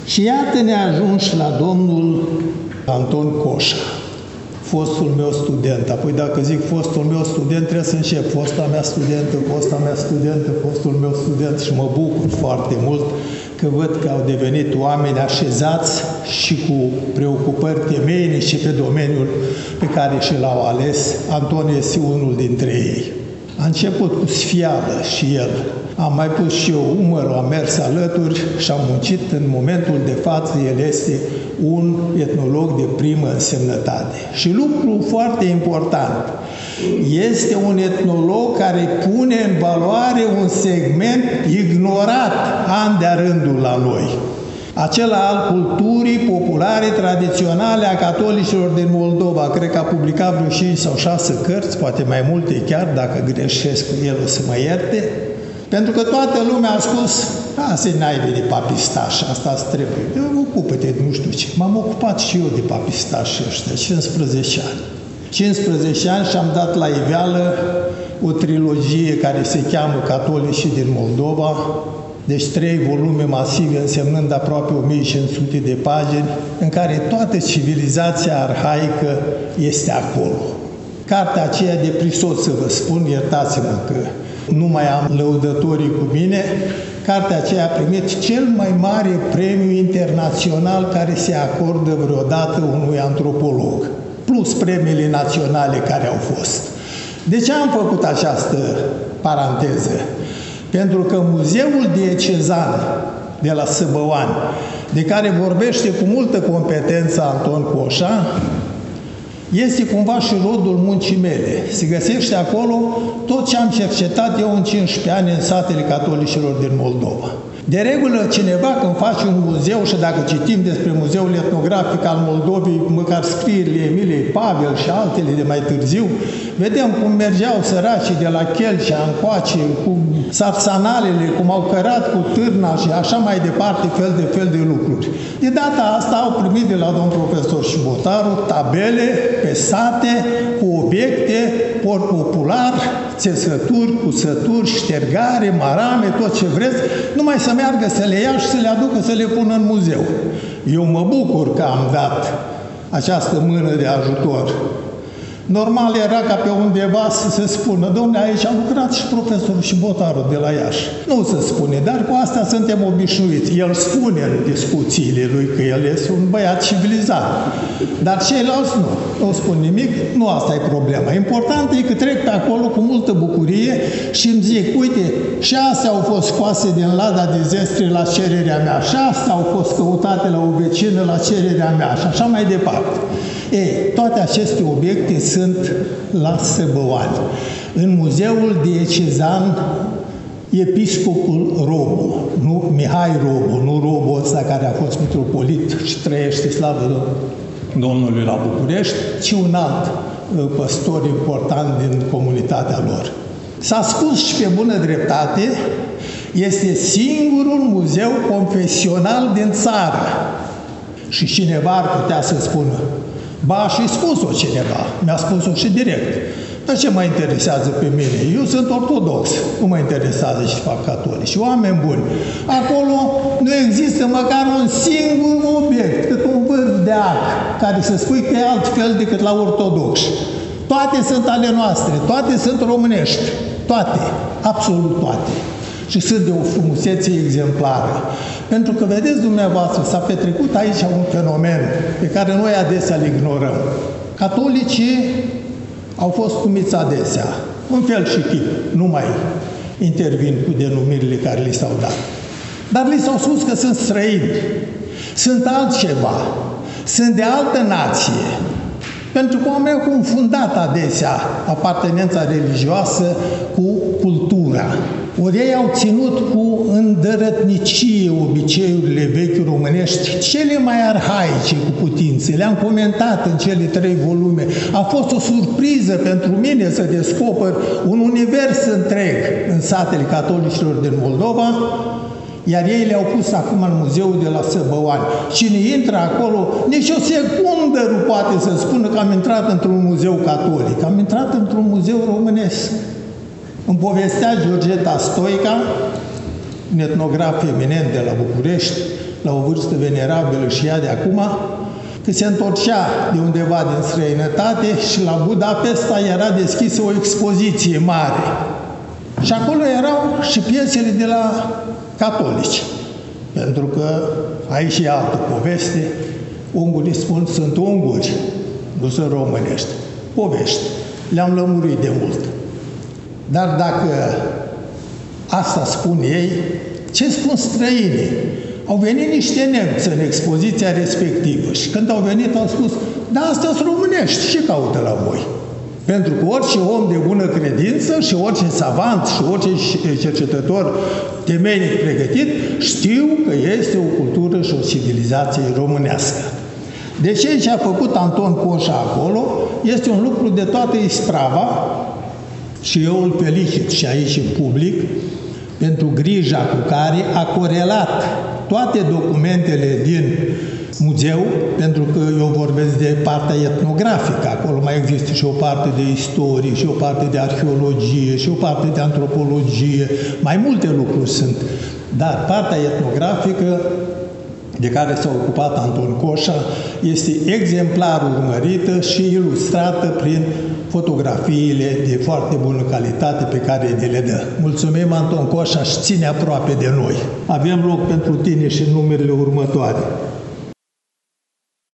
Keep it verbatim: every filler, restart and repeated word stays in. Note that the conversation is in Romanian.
Și iată ne ajungi la domnul Anton Coșa, fostul meu student. Apoi dacă zic fostul meu student, trebuie să încep. Fosta mea studentă, fosta mea studentă, fostul meu student și mă bucur foarte mult că văd că au devenit oameni așezați și cu preocupări temeinice pe domeniul pe care și l-au ales. Anton este unul dintre ei. A început cu sfială și el. Am mai pus și eu umărul, am mers alături și am muncit. În momentul de față, el este un etnolog de primă însemnătate. Și lucru foarte important, este un etnolog care pune în valoare un segment ignorat an de-a rândul la noi. Acela al culturii populare, tradiționale a catolicilor din Moldova. Cred că a publicat vreo cinci sau șase cărți, poate mai multe chiar, dacă greșesc cu el o să mă ierte. Pentru că toată lumea a spus, asta e naibii de papistași, asta-ți trebuie. Ocupă-te de nu știu ce. M-am ocupat și eu de papistași ăștia, cincisprezece ani. cincisprezece ani și am dat la iveală o trilogie care se cheamă Catolicii din Moldova, deci trei volume masive însemnând aproape o mie cinci sute de pagini, în care toată civilizația arhaică este acolo. Cartea aceea de prisot, să vă spun, iertați-mă că nu mai am lăudătorii cu mine, cartea aceea a primit cel mai mare premiu internațional care se acordă vreodată unui antropolog, plus premiile naționale care au fost. De ce am făcut această paranteză? Pentru că Muzeul Diecezan de la Săbăuani, de care vorbește cu multă competență Anton Coșa, este cumva și rodul muncii mele. Se găsește acolo tot ce am cercetat eu în cincisprezece ani în satele catolicilor din Moldova. De regulă, cineva când face un muzeu, și dacă citim despre Muzeul Etnografic al Moldovei, măcar scrierile Emiliei Pavel și altele de mai târziu, vedem cum mergeau săracii de la Chelcea încoace, cu sarsanalele, cum au cărat cu târna și așa mai departe, fel de fel de lucruri. De data asta au primit de la domn profesor Șibotaru tabele pe sate, cu obiecte, port popular, țesături, cusături, ștergare, marame, tot ce vreți, numai să meargă să le ia și să le aducă să le pună în muzeu. Eu mă bucur că am dat această mână de ajutor. Normal era ca pe undeva să se spună, dom'le, aici a lucrat și profesorul Șibotaru de la Iași. Nu se spune, dar cu asta suntem obișnuiți. El spune în discuțiile lui că el este un băiat civilizat. Dar ceilalți nu. Nu spun nimic, nu asta e problema. Important e că trec pe acolo cu multă bucurie și îmi zic, uite, și astea au fost scoase din lada de zestre la cererea mea, și astea au fost căutate la o vecină la cererea mea și așa mai departe. Ei, toate aceste obiecte sunt la Săbăuani. În Muzeul Diecezan, episcopul Robu, nu Mihai Robu, nu Robu ăsta care a fost mitropolit și trăiește, slavă Domnului, la București, ci un alt păstor important din comunitatea lor. S-a spus și pe bună dreptate, este singurul muzeu confesional din țară. Și cineva ar putea să spună, ba, și spus-o cineva, mi-a spus-o și direct. Dar ce mă interesează pe mine? Eu sunt ortodox, nu mă interesează ce fac catolici. Oameni buni, acolo nu există măcar un singur obiect, cât un vârf de ac, care să spui că e altfel decât la ortodoxi. Toate sunt ale noastre, toate sunt românești, toate, absolut toate. Și sunt de o frumusețe exemplară. Pentru că, vedeți dumneavoastră, s-a petrecut aici un fenomen pe care noi adesea îl ignorăm. Catolicii au fost numiți adesea, în fel și chip, nu mai intervin cu denumirile care li s-au dat. Dar li s-au spus că sunt străini, sunt altceva, sunt de altă nație. Pentru că oamenii au confundat adesea apartenența religioasă cu cultura. Ori ei au ținut cu îndărătnicie obiceiurile vechi românești, cele mai arhaice cu putință. Le-am comentat în cele trei volume. A fost o surpriză pentru mine să descoper un univers întreg în satele catolicilor din Moldova, iar ei le-au pus acum în muzeul de la Săbăuani. Cine intră acolo, nici o secundă nu poate să spună că am intrat într-un muzeu catolic. Am intrat într-un muzeu românesc. Îmi povestea Georgeta Stoica, un etnograf eminent de la București, la o vârstă venerabilă și ea de acum, că se întorcea de undeva din străinătate și la Budapesta era deschisă o expoziție mare. Și acolo erau și piesele de la catolici. Pentru că aici e altă poveste. Ungurii spun, sunt unguri, nu sunt românești. Povești. Le-am lămurit de mult. Dar dacă asta spun ei, ce spun străinii? Au venit niște nemți în expoziția respectivă și când au venit au spus, da, astea sunt românești, ce caută la voi? Pentru că orice om de bună credință și orice savant și orice cercetător temeinic pregătit știu că este o cultură și o civilizație românească. De ce ce a făcut Anton Coșa acolo este un lucru de toată isprava și eu îl felicit și aici în public pentru grija cu care a corelat toate documentele din muzeu, pentru că eu vorbesc de partea etnografică, acolo mai există și o parte de istorie, și o parte de arheologie, și o parte de antropologie, mai multe lucruri sunt. Dar partea etnografică de care s-a ocupat Anton Coșa este exemplar urmărită și ilustrată prin fotografiile de foarte bună calitate pe care ne le dă. Mulțumim, Anton Coșa, și ține aproape de noi. Avem loc pentru tine și în numerele următoare.